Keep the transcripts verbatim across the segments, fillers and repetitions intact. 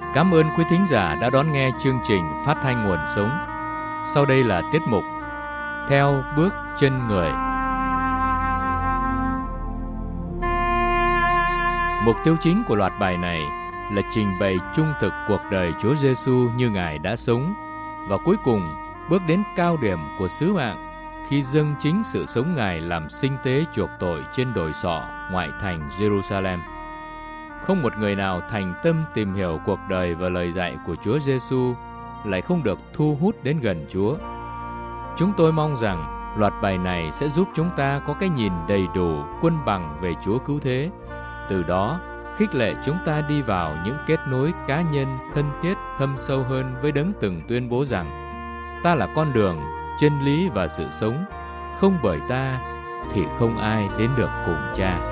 Cảm ơn quý thính giả đã đón nghe chương trình Phát thanh Nguồn Sống. Sau đây là tiết mục Theo bước chân người. Mục tiêu chính của loạt bài này là trình bày trung thực cuộc đời Chúa Giêsu như Ngài đã sống, và cuối cùng bước đến cao điểm của sứ mạng khi dâng chính sự sống Ngài làm sinh tế chuộc tội trên đồi sọ ngoại thành Jerusalem. Không một người nào thành tâm tìm hiểu cuộc đời và lời dạy của Chúa Giêsu lại không được thu hút đến gần Chúa. Chúng tôi mong rằng loạt bài này sẽ giúp chúng ta có cái nhìn đầy đủ, quân bằng về Chúa Cứu Thế. Từ đó, khích lệ chúng ta đi vào những kết nối cá nhân thân thiết thâm sâu hơn với Đấng từng tuyên bố rằng: ta là con đường, chân lý và sự sống, không bởi ta thì không ai đến được cùng Cha.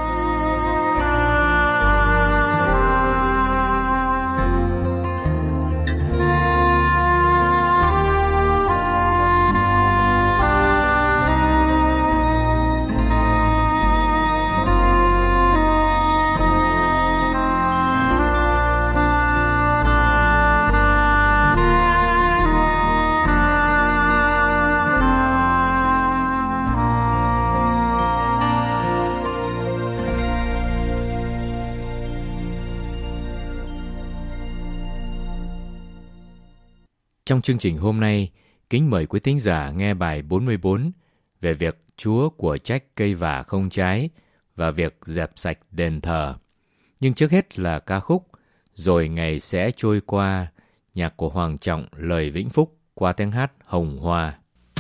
Trong chương trình hôm nay, kính mời quý thính giả nghe bài bốn mươi bốn về việc Chúa của trách cây vả không trái và việc dẹp sạch đền thờ. Nhưng trước hết là ca khúc Rồi Ngày Sẽ Trôi Qua, nhạc của Hoàng Trọng, lời Vĩnh Phúc qua tiếng hát Hồng Hoa.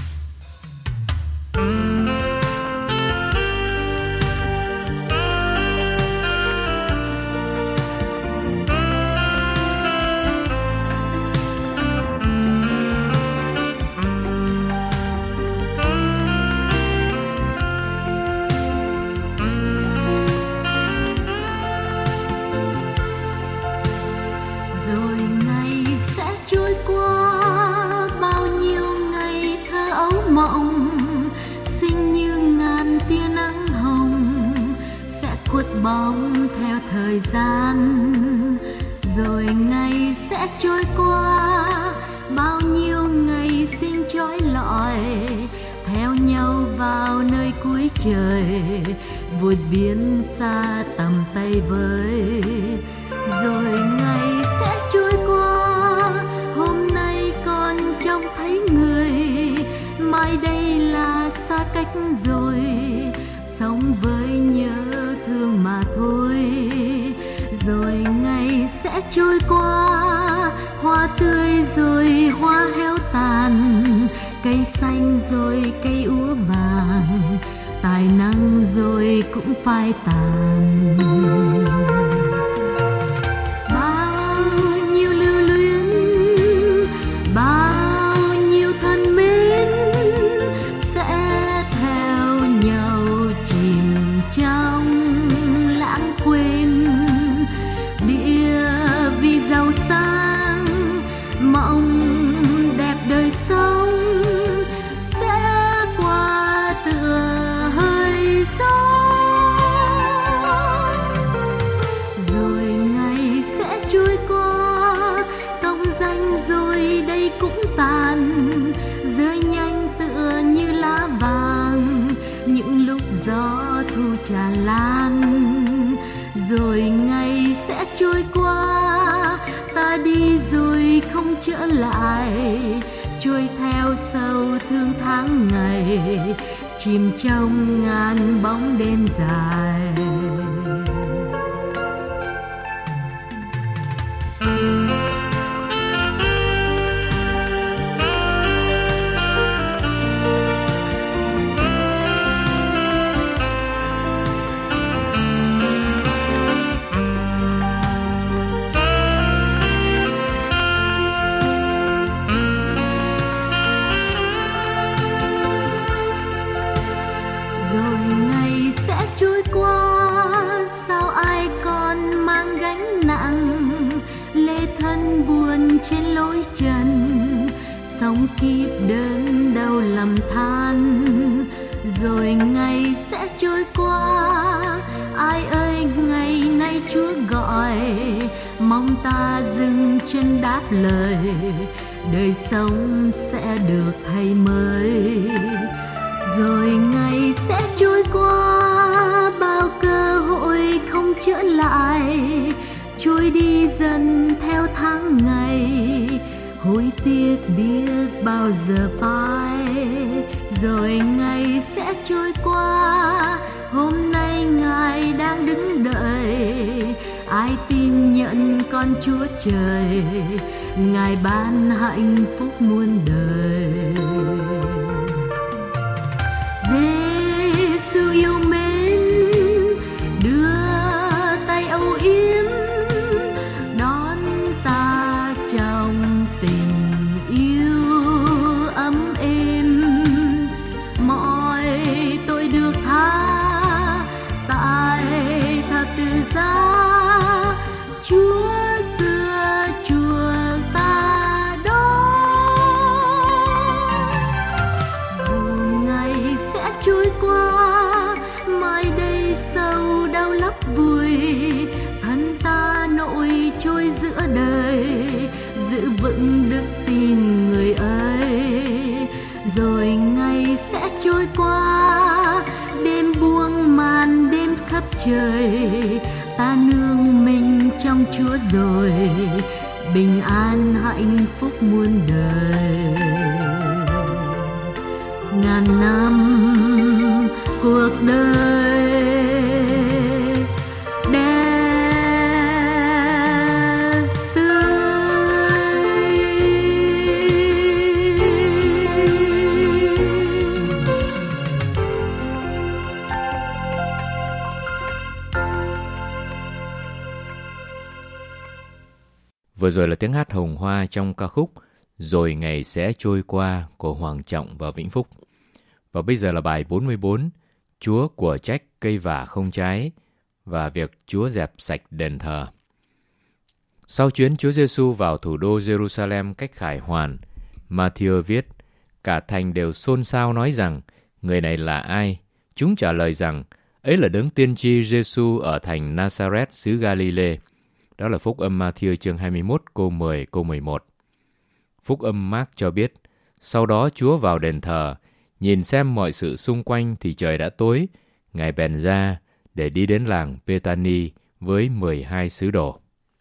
Bóng theo thời gian, rồi ngày sẽ trôi qua, bao nhiêu ngày xin trói lọi theo nhau vào nơi cuối trời, vượt biển xa tầm tay với. Rồi ngày sẽ trôi qua, hôm nay còn trông thấy người, mai đây là xa cách rồi, sống với nhớ thương mà thôi. Rồi ngày sẽ trôi qua, hoa tươi rồi hoa héo tàn, cây xanh rồi cây úa vàng, tài năng rồi cũng phai tàn. Bao nhiêu lưu luyến, bao nhiêu thân mến sẽ theo nhau chìm trong lãng quên. Địa vì giàu sang, mộng đẹp đời sống sẽ qua tựa hơi gió. Rồi ngày sẽ trôi qua, công danh rồi đây cũng tàn, rơi nhanh tựa như lá vàng những lúc gió thu tràn lan. Rồi ngày sẽ trôi qua, ta đi rồi không trở lại, trôi theo sâu thương tháng ngày, chìm trong ngàn bóng đêm dài. Trên lối trần sống kiếp đớn đau lầm than, rồi ngày sẽ trôi qua. Ai ơi ngày nay Chúa gọi, mong ta dừng chân đáp lời, đời sống sẽ được thay mới. Rồi ngày sẽ trôi qua, bao cơ hội không trở lại, trôi đi dần theo tháng ngày, hối tiếc biết bao giờ phai. Rồi ngày sẽ trôi qua, hôm nay Ngài đang đứng đợi, ai tin nhận con Chúa Trời, Ngài ban hạnh phúc muôn đời. Giê-xu yêu mến, đưa tay âu yếm đón ta trong tình yêu ấm êm. Mọi tội được tha tại thập tự giá, Chúa xưa chuộc ta đó. Dù ngày sẽ trôi qua, mai đây sầu đau lấp vùi, thân ta nổi trôi giữa đời, giữ vững đức tin người ấy. Rồi ngày sẽ trôi qua, đêm buông màn đêm khắp trời, ta nương mình trong Chúa rồi, bình an hạnh phúc muôn đời. Ngàn năm cuộc đời đẹp tươi. Vừa rồi là tiếng hát hồng hoa trong ca khúc Rồi Ngày Sẽ Trôi Qua của Hoàng Trọng và Vĩnh Phúc. Và bây giờ là bài bốn mươi bốn, Chúa của trách cây vả không trái và việc Chúa dẹp sạch đền thờ. Sau chuyến Chúa Giêsu vào thủ đô Jerusalem cách khải hoàn, Matthew viết, cả thành đều xôn xao nói rằng, người này là ai? Chúng trả lời rằng, ấy là đấng tiên tri Giêsu ở thành Nazareth xứ Galilee. Đó là Phúc âm Matthew chương hai mươi mốt câu mười câu mười một. Phúc âm Mark cho biết, sau đó Chúa vào đền thờ, nhìn xem mọi sự xung quanh thì trời đã tối, Ngài bèn ra để đi đến làng Bethany với mười hai sứ đồ.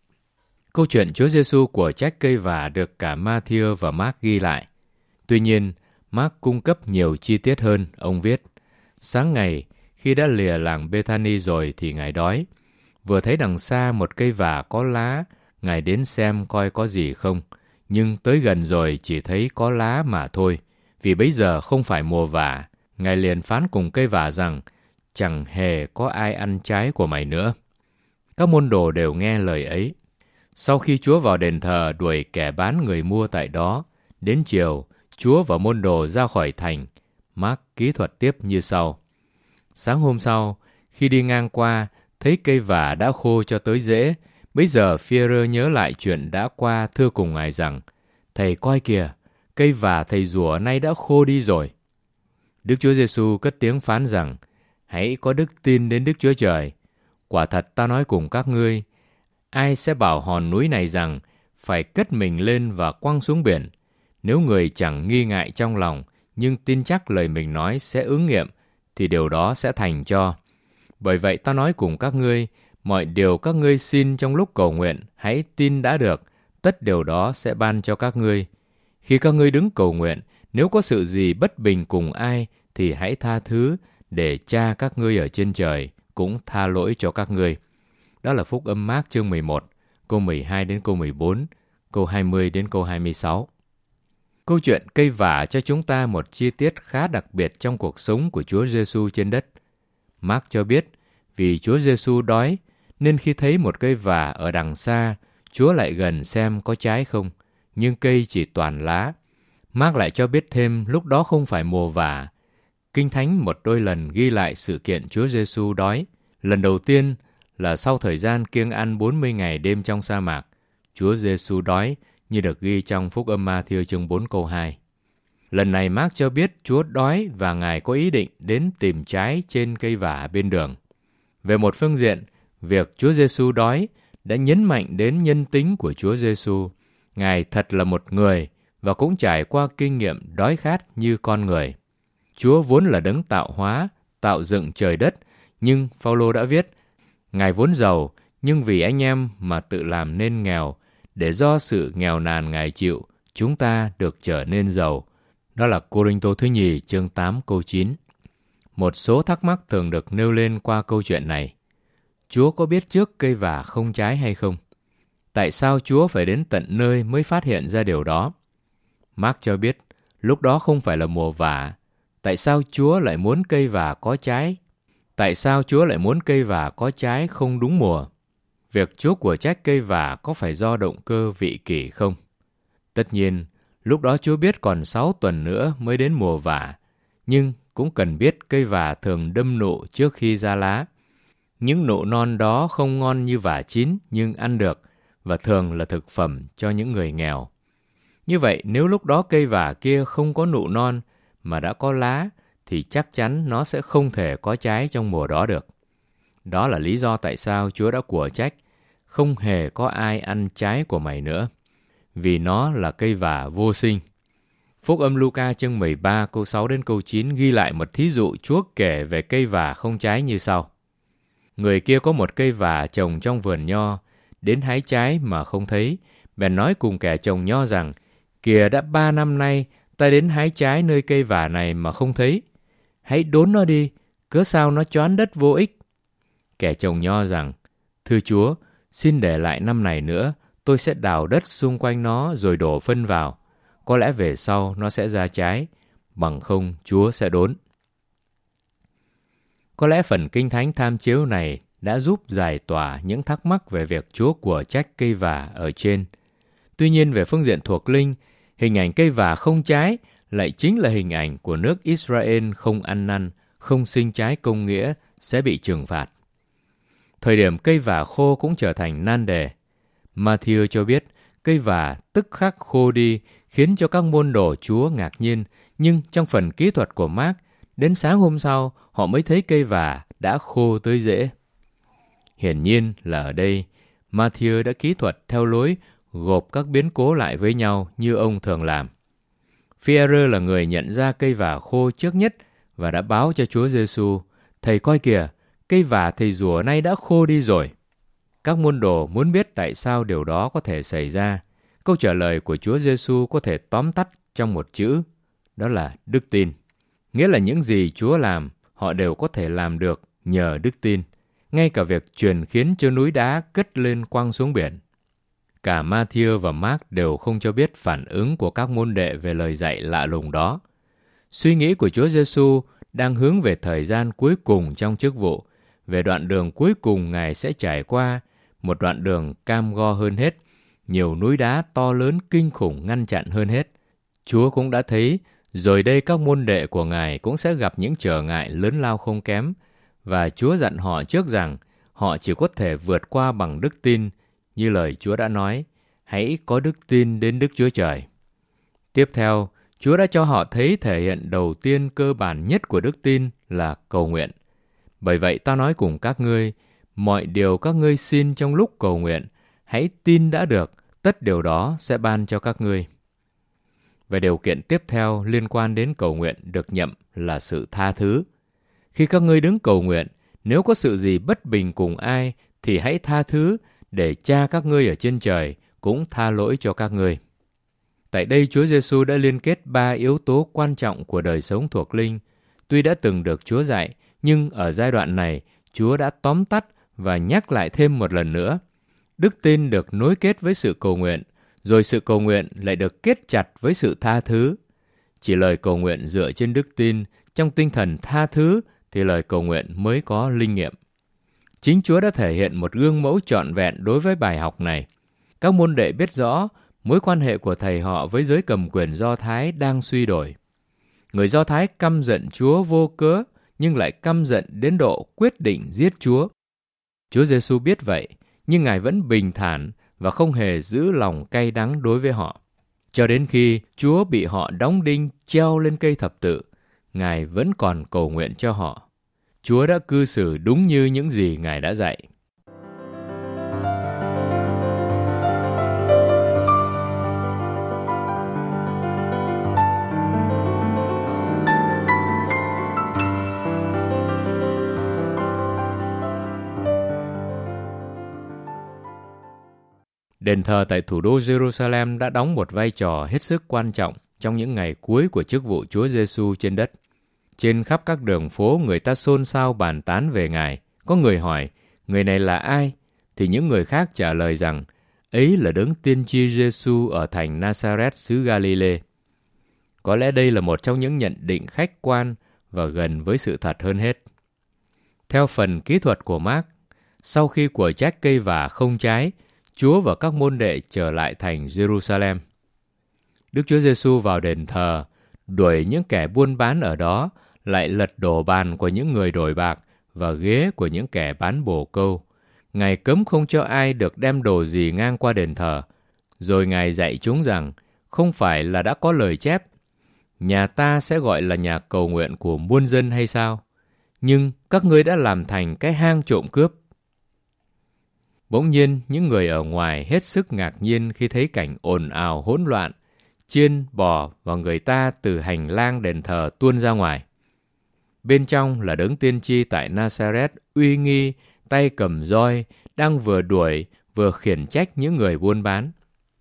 Câu chuyện Chúa Giêsu của trách cây vả được cả Matthew và Mark ghi lại. Tuy nhiên, Mark cung cấp nhiều chi tiết hơn. Ông viết, sáng ngày, khi đã lìa làng Bethany rồi thì Ngài đói. Vừa thấy đằng xa một cây vả có lá, Ngài đến xem coi có gì không. Nhưng tới gần rồi chỉ thấy có lá mà thôi, vì bấy giờ không phải mùa vả. Ngài liền phán cùng cây vả rằng, chẳng hề có ai ăn trái của mày nữa. Các môn đồ đều nghe lời ấy. Sau khi Chúa vào đền thờ đuổi kẻ bán người mua tại đó, đến chiều, Chúa và môn đồ ra khỏi thành. Mark kỹ thuật tiếp như sau. Sáng hôm sau, khi đi ngang qua, thấy cây vả đã khô cho tới rễ. Bấy giờ Phi-e-rơ nhớ lại chuyện đã qua, thưa cùng Ngài rằng, Thầy coi kìa, cây vả thầy rủa nay đã khô đi rồi. Đức Chúa Giêsu cất tiếng phán rằng, hãy có đức tin đến Đức Chúa Trời. Quả thật ta nói cùng các ngươi, ai sẽ bảo hòn núi này rằng, phải cất mình lên và quăng xuống biển. Nếu người chẳng nghi ngại trong lòng, nhưng tin chắc lời mình nói sẽ ứng nghiệm, thì điều đó sẽ thành cho. Bởi vậy ta nói cùng các ngươi, mọi điều các ngươi xin trong lúc cầu nguyện, hãy tin đã được, tất điều đó sẽ ban cho các ngươi. Khi các ngươi đứng cầu nguyện, nếu có sự gì bất bình cùng ai, thì hãy tha thứ, để Cha các ngươi ở trên trời cũng tha lỗi cho các ngươi. Đó là Phúc âm Mác chương mười một, câu mười hai đến câu mười bốn, câu hai mươi đến câu hai mươi sáu. Câu chuyện cây vả cho chúng ta một chi tiết khá đặc biệt trong cuộc sống của Chúa Giêsu trên đất. Mark cho biết, vì Chúa Giêsu đói, nên khi thấy một cây vả ở đằng xa, Chúa lại gần xem có trái không, nhưng cây chỉ toàn lá. Mark lại cho biết thêm lúc đó không phải mùa vả. Kinh Thánh một đôi lần ghi lại sự kiện Chúa Giêsu đói. Lần đầu tiên là sau thời gian kiêng ăn bốn mươi ngày đêm trong sa mạc, Chúa Giêsu đói như được ghi trong Phúc âm Ma-thi-ơ chương bốn câu hai. Lần này Mark cho biết Chúa đói và Ngài có ý định đến tìm trái trên cây vả bên đường. Về một phương diện, việc Chúa Giêsu đói đã nhấn mạnh đến nhân tính của Chúa Giêsu. Ngài thật là một người và cũng trải qua kinh nghiệm đói khát như con người. Chúa vốn là đấng tạo hóa, tạo dựng trời đất, nhưng Phao-lô đã viết, Ngài vốn giàu, nhưng vì anh em mà tự làm nên nghèo, để do sự nghèo nàn Ngài chịu, chúng ta được trở nên giàu. Đó là Cô-rinh-tô thứ nhì chương tám câu chín. Một số thắc mắc thường được nêu lên qua câu chuyện này. Chúa có biết trước cây vả không trái hay không? Tại sao Chúa phải đến tận nơi mới phát hiện ra điều đó? Mark cho biết, lúc đó không phải là mùa vả. Tại sao Chúa lại muốn cây vả có trái? Tại sao Chúa lại muốn cây vả có trái không đúng mùa? Việc Chúa của trách cây vả có phải do động cơ vị kỷ không? Tất nhiên, lúc đó Chúa biết còn sáu tuần nữa mới đến mùa vả, nhưng cũng cần biết cây vả thường đâm nụ trước khi ra lá. Những nụ non đó không ngon như vả chín nhưng ăn được và thường là thực phẩm cho những người nghèo. Như vậy, nếu lúc đó cây vả kia không có nụ non mà đã có lá, thì chắc chắn nó sẽ không thể có trái trong mùa đó được. Đó là lý do tại sao Chúa đã của trách, không hề có ai ăn trái của mày nữa, vì nó là cây vả vô sinh. Phúc âm Luca chương mười ba câu sáu đến câu chín ghi lại một thí dụ Chúa kể về cây vả không trái như sau. Người kia có một cây vả trồng trong vườn nho, đến hái trái mà không thấy, bèn nói cùng kẻ trồng nho rằng, kìa đã ba năm nay ta đến hái trái nơi cây vả này mà không thấy. Hãy đốn nó đi, cớ sao nó choán đất vô ích. Kẻ trồng nho rằng, thưa Chúa, xin để lại năm này nữa, tôi sẽ đào đất xung quanh nó rồi đổ phân vào. Có lẽ về sau nó sẽ ra trái, bằng không Chúa sẽ đốn. Có lẽ phần Kinh Thánh tham chiếu này đã giúp giải tỏa những thắc mắc về việc Chúa của trách cây vả ở trên. Tuy nhiên về phương diện thuộc linh, hình ảnh cây vả không trái lại chính là hình ảnh của nước Israel không ăn năn, không sinh trái công nghĩa sẽ bị trừng phạt. Thời điểm cây vả khô cũng trở thành nan đề. Matthew cho biết cây vả tức khắc khô đi khiến cho các môn đồ Chúa ngạc nhiên, nhưng trong phần kỹ thuật của Mark, đến sáng hôm sau họ mới thấy cây vả đã khô tới rễ. Hiển nhiên là ở đây, Matthew đã kỹ thuật theo lối gộp các biến cố lại với nhau như ông thường làm. Phi-e-rơ là người nhận ra cây vả khô trước nhất và đã báo cho Chúa Giêsu, thầy coi kìa, cây vả thầy rủa nay đã khô đi rồi. Các môn đồ muốn biết tại sao điều đó có thể xảy ra. Câu trả lời của Chúa Giêsu có thể tóm tắt trong một chữ, đó là đức tin. Nghĩa là những gì Chúa làm, họ đều có thể làm được nhờ đức tin. Ngay cả việc truyền khiến cho núi đá cất lên quăng xuống biển. Cả Matthew và Mark đều không cho biết phản ứng của các môn đệ về lời dạy lạ lùng đó. Suy nghĩ của Chúa Giêsu đang hướng về thời gian cuối cùng trong chức vụ, về đoạn đường cuối cùng Ngài sẽ trải qua, một đoạn đường cam go hơn hết, nhiều núi đá to lớn kinh khủng ngăn chặn hơn hết. Chúa cũng đã thấy, rồi đây các môn đệ của Ngài cũng sẽ gặp những trở ngại lớn lao không kém, và Chúa dặn họ trước rằng họ chỉ có thể vượt qua bằng đức tin, như lời Chúa đã nói, hãy có đức tin đến Đức Chúa Trời. Tiếp theo, Chúa đã cho họ thấy thể hiện đầu tiên cơ bản nhất của đức tin là cầu nguyện. Bởi vậy ta nói cùng các ngươi, mọi điều các ngươi xin trong lúc cầu nguyện, hãy tin đã được, tất điều đó sẽ ban cho các ngươi. Về điều kiện tiếp theo liên quan đến cầu nguyện được nhậm là sự tha thứ. Khi các ngươi đứng cầu nguyện, nếu có sự gì bất bình cùng ai, thì hãy tha thứ, để Cha các ngươi ở trên trời cũng tha lỗi cho các ngươi. Tại đây Chúa Giêsu đã liên kết ba yếu tố quan trọng của đời sống thuộc linh. Tuy đã từng được Chúa dạy, nhưng ở giai đoạn này, Chúa đã tóm tắt và nhắc lại thêm một lần nữa. Đức tin được nối kết với sự cầu nguyện, rồi sự cầu nguyện lại được kết chặt với sự tha thứ. Chỉ lời cầu nguyện dựa trên đức tin, trong tinh thần tha thứ, thì lời cầu nguyện mới có linh nghiệm. Chính Chúa đã thể hiện một gương mẫu trọn vẹn đối với bài học này. Các môn đệ biết rõ mối quan hệ của thầy họ với giới cầm quyền Do Thái đang suy đổi. Người Do Thái căm giận Chúa vô cớ, nhưng lại căm giận đến độ quyết định giết Chúa. Chúa Giêsu biết vậy, nhưng Ngài vẫn bình thản và không hề giữ lòng cay đắng đối với họ. Cho đến khi Chúa bị họ đóng đinh treo lên cây thập tự, Ngài vẫn còn cầu nguyện cho họ. Chúa đã cư xử đúng như những gì Ngài đã dạy. Đền thờ tại thủ đô Jerusalem đã đóng một vai trò hết sức quan trọng trong những ngày cuối của chức vụ Chúa Giêsu trên đất. Trên khắp các đường phố, người ta xôn xao bàn tán về Ngài. Có người hỏi, người này là ai? Thì những người khác trả lời rằng, ấy là đấng tiên tri Giêsu ở thành Nazareth xứ Galilee. Có lẽ đây là một trong những nhận định khách quan và gần với sự thật hơn hết. Theo phần kỹ thuật của Mark, sau khi của trách cây vả không trái, Chúa và các môn đệ trở lại thành Jerusalem. Đức Chúa Giêsu vào đền thờ, đuổi những kẻ buôn bán ở đó, lại lật đổ bàn của những người đổi bạc và ghế của những kẻ bán bồ câu. Ngài cấm không cho ai được đem đồ gì ngang qua đền thờ. Rồi Ngài dạy chúng rằng, không phải là đã có lời chép, nhà ta sẽ gọi là nhà cầu nguyện của muôn dân hay sao? Nhưng các ngươi đã làm thành cái hang trộm cướp. Bỗng nhiên, những người ở ngoài hết sức ngạc nhiên khi thấy cảnh ồn ào hỗn loạn, chiên, bò và người ta từ hành lang đền thờ tuôn ra ngoài. Bên trong là đấng tiên tri tại Nazareth uy nghi, tay cầm roi, đang vừa đuổi vừa khiển trách những người buôn bán.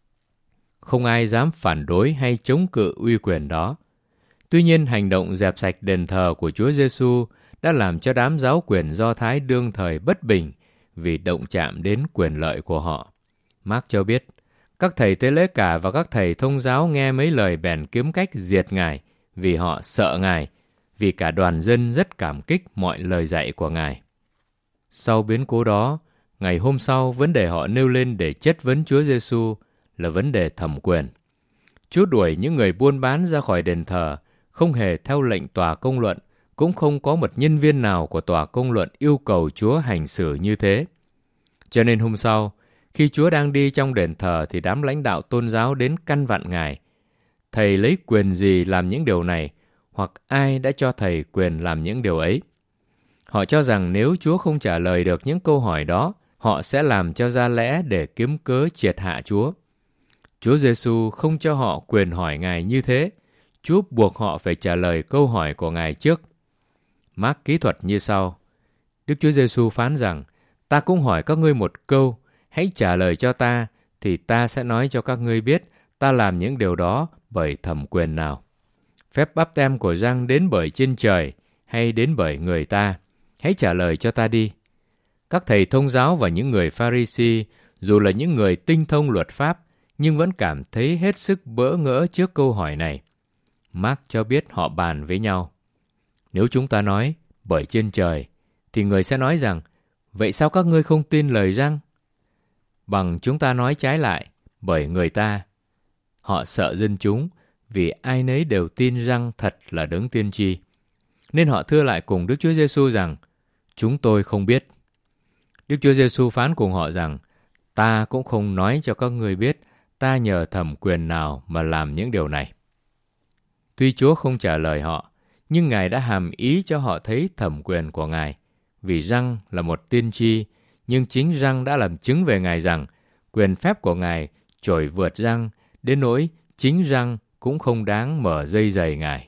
Không ai dám phản đối hay chống cự uy quyền đó. Tuy nhiên, hành động dẹp sạch đền thờ của Chúa Giêsu đã làm cho đám giáo quyền Do Thái đương thời bất bình vì động chạm đến quyền lợi của họ. Mark cho biết, các thầy tế lễ cả và các thầy thông giáo nghe mấy lời bèn kiếm cách diệt Ngài vì họ sợ Ngài, vì cả đoàn dân rất cảm kích mọi lời dạy của Ngài. Sau biến cố đó, ngày hôm sau, vấn đề họ nêu lên để chất vấn Chúa Giêsu là vấn đề thẩm quyền. Chúa đuổi những người buôn bán ra khỏi đền thờ, không hề theo lệnh tòa công luận, cũng không có một nhân viên nào của tòa công luận yêu cầu Chúa hành xử như thế. Cho nên hôm sau, khi Chúa đang đi trong đền thờ thì đám lãnh đạo tôn giáo đến căn vặn Ngài. Thầy lấy quyền gì làm những điều này, hoặc ai đã cho Thầy quyền làm những điều ấy? Họ cho rằng nếu Chúa không trả lời được những câu hỏi đó, họ sẽ làm cho ra lẽ để kiếm cớ triệt hạ Chúa. Chúa Giêsu không cho họ quyền hỏi Ngài như thế. Chúa buộc họ phải trả lời câu hỏi của Ngài trước. Mark kỹ thuật như sau. Đức Chúa Giêsu phán rằng, ta cũng hỏi các ngươi một câu, hãy trả lời cho ta, thì ta sẽ nói cho các ngươi biết ta làm những điều đó bởi thẩm quyền nào. Phép báp têm của Giăng đến bởi trên trời hay đến bởi người ta? Hãy trả lời cho ta đi. Các thầy thông giáo và những người Pha-ri-si, dù là những người tinh thông luật pháp, nhưng vẫn cảm thấy hết sức bỡ ngỡ trước câu hỏi này. Mark cho biết họ bàn với nhau. Nếu chúng ta nói bởi trên trời, thì người sẽ nói rằng, vậy sao các ngươi không tin lời Giăng? Bằng chúng ta nói trái lại, bởi người ta. Họ sợ dân chúng, vì ai nấy đều tin Giăng thật là đấng tiên tri. Nên họ thưa lại cùng Đức Chúa Giêsu rằng, chúng tôi không biết. Đức Chúa Giêsu phán cùng họ rằng, ta cũng không nói cho các ngươi biết ta nhờ thẩm quyền nào mà làm những điều này. Tuy Chúa không trả lời họ, nhưng Ngài đã hàm ý cho họ thấy thẩm quyền của Ngài. Vì Giăng là một tiên tri, nhưng chính Giăng đã làm chứng về Ngài rằng quyền phép của Ngài trội vượt Giăng, đến nỗi chính Giăng cũng không đáng mở dây giày Ngài.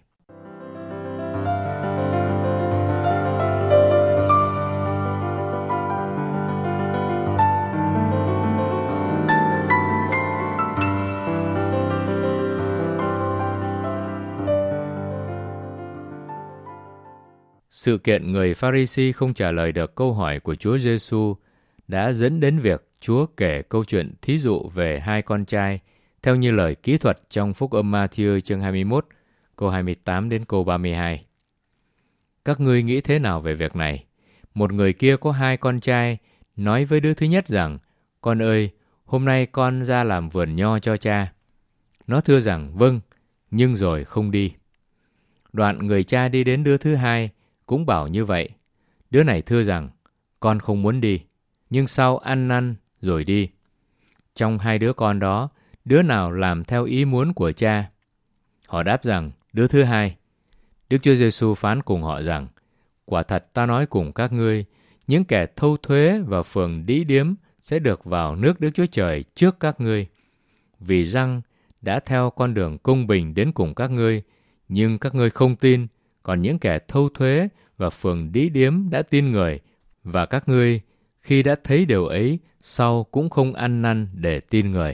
Sự kiện người Pha-ri-si không trả lời được câu hỏi của Chúa Giêsu đã dẫn đến việc Chúa kể câu chuyện thí dụ về hai con trai theo như lời kỹ thuật trong Phúc âm Ma-thi-ơ chương hai mươi mốt, câu hai mươi tám đến câu ba mươi hai. Các ngươi nghĩ thế nào về việc này? Một người kia có hai con trai, nói với đứa thứ nhất rằng, con ơi, hôm nay con ra làm vườn nho cho cha. Nó thưa rằng, vâng, nhưng rồi không đi. Đoạn người cha đi đến đứa thứ hai, cũng bảo như vậy. Đứa này thưa rằng, con không muốn đi, nhưng sau ăn năn rồi đi. Trong hai đứa con đó, đứa nào làm theo ý muốn của cha? Họ đáp rằng, đứa thứ hai. Đức Chúa Giêsu phán cùng họ rằng, quả thật ta nói cùng các ngươi, những kẻ thâu thuế và phường đĩ điếm sẽ được vào nước Đức Chúa Trời trước các ngươi. Vì Giăng đã theo con đường công bình đến cùng các ngươi, nhưng các ngươi không tin, còn những kẻ thâu thuế và phường đĩ điếm đã tin người, và các ngươi khi đã thấy điều ấy, sau cũng không ăn năn để tin người.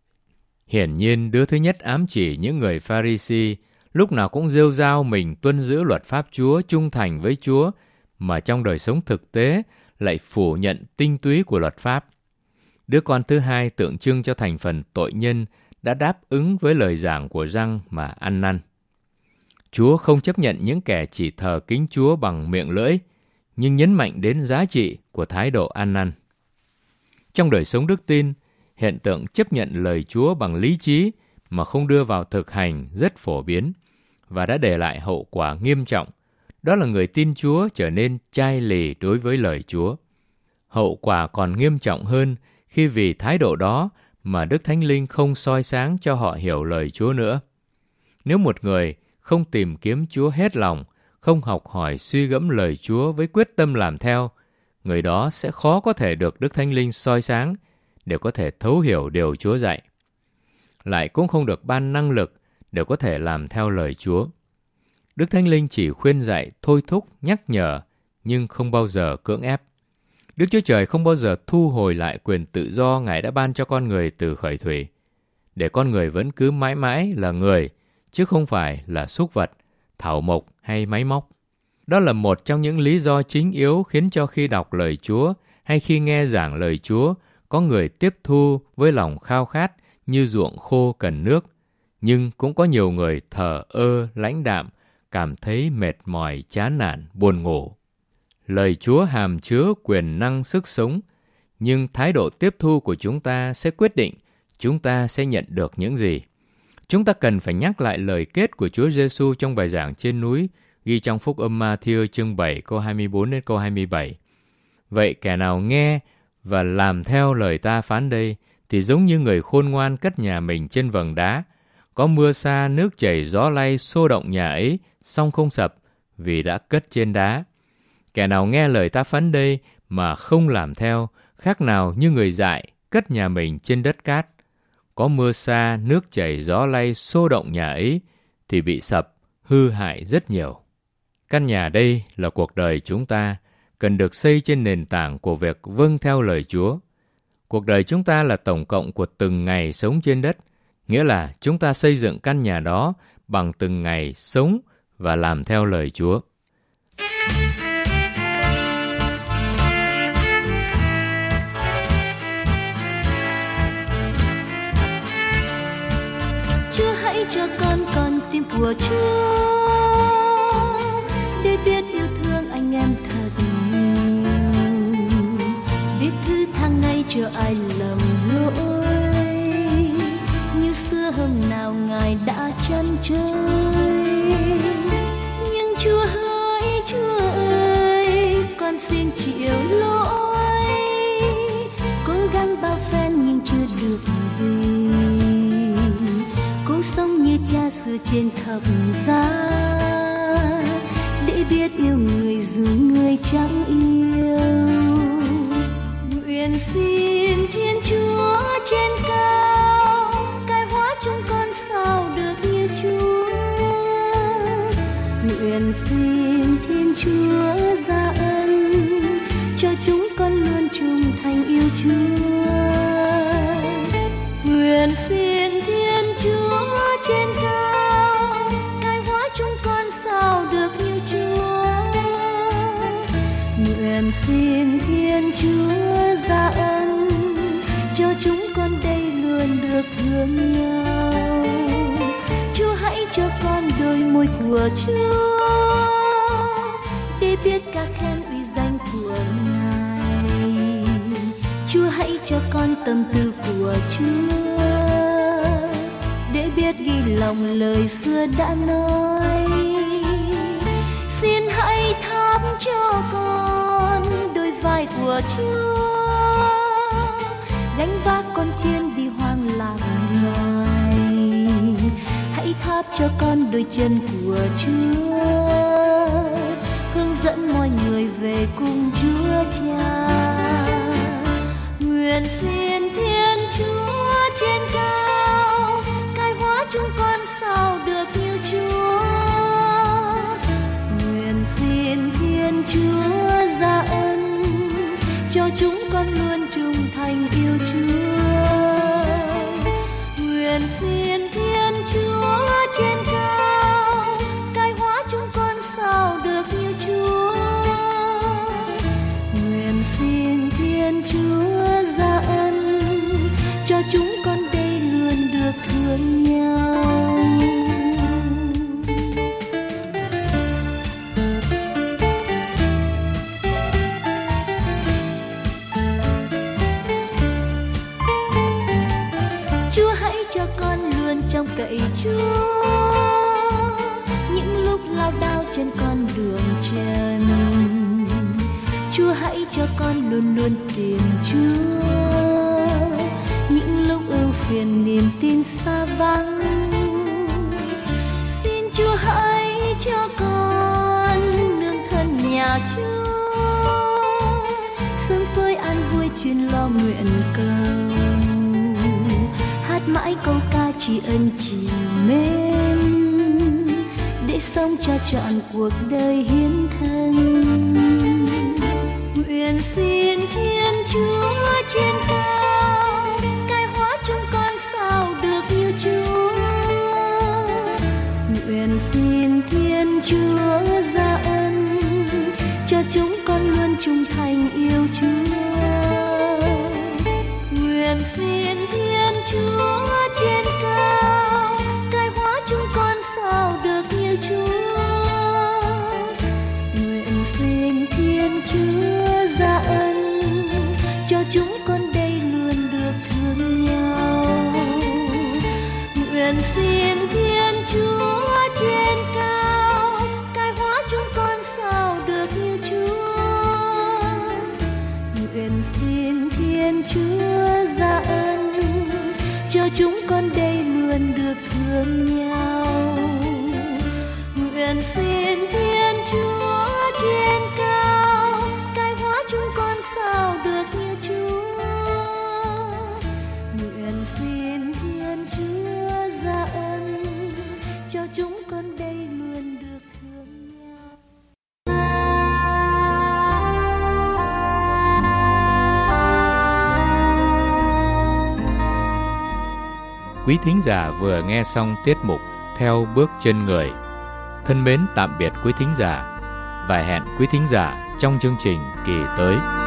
Hiển nhiên, đứa thứ nhất ám chỉ những người Pha-ri-si lúc nào cũng rêu rao mình tuân giữ luật pháp Chúa, trung thành với Chúa, mà trong đời sống thực tế lại phủ nhận tinh túy của luật pháp. Đứa con thứ hai tượng trưng cho thành phần tội nhân đã đáp ứng với lời giảng của Giăng mà ăn năn. Chúa không chấp nhận những kẻ chỉ thờ kính Chúa bằng miệng lưỡi, nhưng nhấn mạnh đến giá trị của thái độ ăn năn. Trong đời sống đức tin, hiện tượng chấp nhận lời Chúa bằng lý trí mà không đưa vào thực hành rất phổ biến và đã để lại hậu quả nghiêm trọng. Đó là người tin Chúa trở nên chai lì đối với lời Chúa. Hậu quả còn nghiêm trọng hơn khi vì thái độ đó mà Đức Thánh Linh không soi sáng cho họ hiểu lời Chúa nữa. Nếu một người không tìm kiếm Chúa hết lòng, không học hỏi suy gẫm lời Chúa với quyết tâm làm theo, người đó sẽ khó có thể được Đức Thánh Linh soi sáng để có thể thấu hiểu điều Chúa dạy. Lại cũng không được ban năng lực để có thể làm theo lời Chúa. Đức Thánh Linh chỉ khuyên dạy, thôi thúc, nhắc nhở, nhưng không bao giờ cưỡng ép. Đức Chúa Trời không bao giờ thu hồi lại quyền tự do Ngài đã ban cho con người từ khởi thủy, để con người vẫn cứ mãi mãi là người, chứ không phải là súc vật, thảo mộc hay máy móc. Đó là một trong những lý do chính yếu khiến cho khi đọc lời Chúa hay khi nghe giảng lời Chúa, có người tiếp thu với lòng khao khát như ruộng khô cần nước, nhưng cũng có nhiều người thờ ơ, lãnh đạm, cảm thấy mệt mỏi, chán nản, buồn ngủ. Lời Chúa hàm chứa quyền năng sức sống, nhưng thái độ tiếp thu của chúng ta sẽ quyết định chúng ta sẽ nhận được những gì. Chúng ta cần phải nhắc lại lời kết của Chúa Giêsu trong bài giảng trên núi, ghi trong Phúc Âm Ma-thi-ơ chương bảy câu hai mươi bốn đến câu hai mươi bảy. Vậy kẻ nào nghe và làm theo lời ta phán đây, thì giống như người khôn ngoan cất nhà mình trên vầng đá. Có mưa sa, nước chảy, gió lay, xô động nhà ấy, song không sập, vì đã cất trên đá. Kẻ nào nghe lời ta phán đây mà không làm theo, khác nào như người dại cất nhà mình trên đất cát. Có mưa sa, nước chảy, gió lay, xô động nhà ấy, thì bị sập, hư hại rất nhiều. Căn nhà đây là cuộc đời chúng ta, cần được xây trên nền tảng của việc vâng theo lời Chúa. Cuộc đời chúng ta là tổng cộng của từng ngày sống trên đất, nghĩa là chúng ta xây dựng căn nhà đó bằng từng ngày sống và làm theo lời Chúa. Chúa hãy cho con con tim của Chúa, để biết yêu thương anh em thật nhiều, biết thứ tha ngay cho ai lầm lỗi, như xưa hôm nào Ngài đã chăn trôi. Nhưng Chúa hỡi, Chúa ơi, con xin chịu lỗi, cố gắng bao phen nhưng chưa được gì. Cố sống như cha xưa trên thập giá, để biết yêu người dù người chẳng yêu. Nguyện xin Thiên Chúa trên cao cai hóa chúng con sao được như Chúa. Nguyện xin Thiên Chúa ra ân cho chúng con luôn trung thành yêu Chúa. Nguyện xin Thiên Chúa trên cao cai hóa chúng con sao được như Chúa. Nguyện xin Thiên Chúa ra ân cho chúng con đây luôn được thương nhau. Chúa hãy cho con đôi môi của Chúa, để biết ca khen uy danh của Ngài. Chúa hãy cho con tâm tư của Chúa, để biết ghi lòng lời xưa đã nói. Xin hãy thắp cho con đôi vai của Chúa, gánh vác con chiên đi hoang lạc ngoài. Hãy thắp cho con đôi chân của Chúa, hướng dẫn mọi người về cùng Chúa Cha. Nguyện xin Thiên Chúa trên cao cai hóa chúng con sao được như Chúa. Nguyện xin Thiên Chúa ra ân cho chúng trung thành yêu Chúa. Nguyện xin Thiên Chúa trên cao cai hóa chúng con sao được như Chúa. Nguyện xin Thiên Chúa ra ân cho chúng con đây luôn được thương nhau. Chúa hãy cho con luôn trông cậy Chúa những lúc lao đao trên con đường trần. Chúa hãy cho con luôn luôn tìm Chúa những lúc ưu phiền niềm tin xa vắng. Xin Chúa hãy cho con nương thân nhà Chúa, sống với an vui chuyên lo nguyện cầu, hát mãi câu ca tri ân trì mến, để sống cho trọn cuộc đời hiến thân. Nguyện xin Thiên Chúa trên cao cai hóa chúng con sao được như Chúa. Nguyện xin Thiên Chúa ra ân cho chúng con luôn trung thành yêu Chúa. Nguyện xin Thiên Chúa trên cao cai hóa chúng con sao được như Chúa. Nguyện xin Thiên Chúa ra ân cho chúng con đây luôn được thương nhau. Nguyện xin Thiên Chúa trên cao cai hóa chúng con sao được như Chúa. Nguyện xin Thiên Chúa ra ân cho chúng con đây luôn được thương nhau. Nguyện xin Thiên Chúa trên cao cai hóa chúng con sao được như Chúa. Nguyện xin Thiên Chúa ra ân cho chúng con đây luôn được thương nhau. Quý thính giả vừa nghe xong tiết mục Theo bước chân người. Thân mến tạm biệt quý thính giả và hẹn quý thính giả trong chương trình kỳ tới.